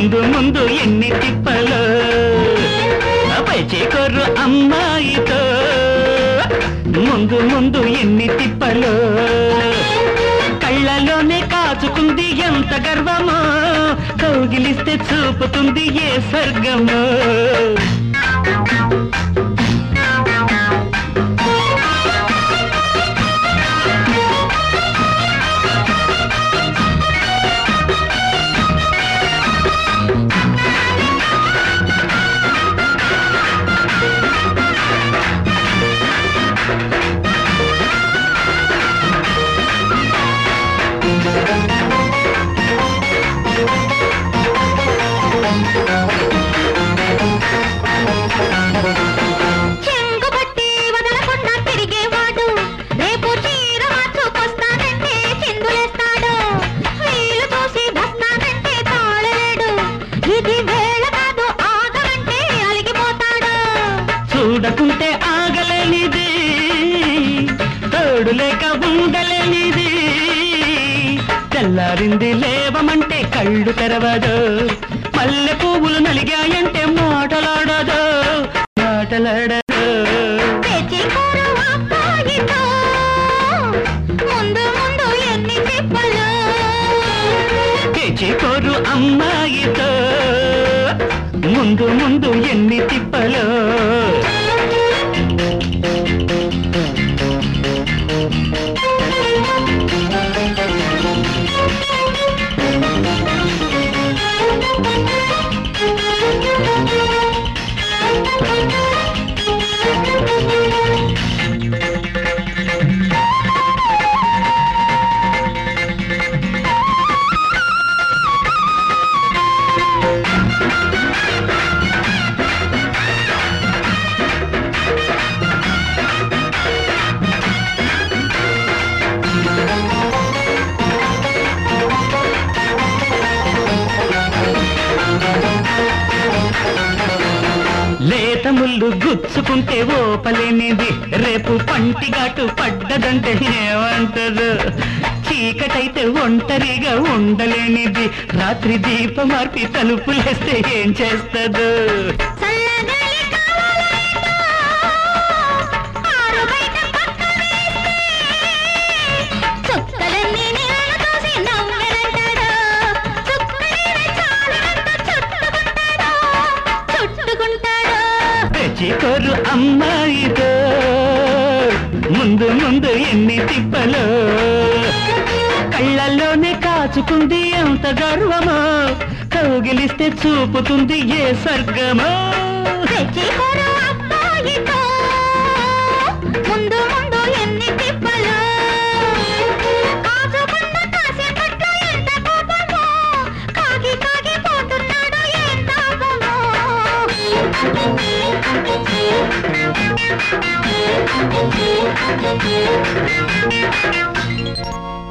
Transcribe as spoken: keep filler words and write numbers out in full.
ముందు ముందు ఎన్ని తిప్పలు పై చేకొర్రు అమ్మాయితో ముందు ముందు ఎన్ని తిప్పలు కళ్ళలోనే కాచుకుంది ఎంత గర్వమో కౌగిలిస్తే చూపుతుంది ఏ స్వర్గమో చూడకుంటే ఆగలేనిది తోడు లేక ఉండలేనిది తెల్లారింది లేవమంటే కళ్ళు తెరవదు మల్లె పువ్వులు నలిగాయంటే మాటలాడదు మాటలాడదు చేకోరు అమ్మాయితో ముందు ముందు ఎన్ని తిప్పలు లేత ముళ్ళు గుచ్చుకుంటే ఓపలేనిది రేపు పంటిగాటు పడ్డదంటే ఏమంటదు చీకటైతే ఒంటరిగా ఉండలేనిది రాత్రి దీపమార్పి తలుపులేస్తే ఏం చేస్తదు చేకోరు అమ్మాయితో ముందు ముందు ఎన్ని తిప్పలు కళ్ళల్లోనే కాచుకుంది ఎంత గర్వమో కౌగిలిస్తే చూపుతుంది ఏ స్వర్గమో ముందు ముందు ఎన్ని తిప్పలు Thank you.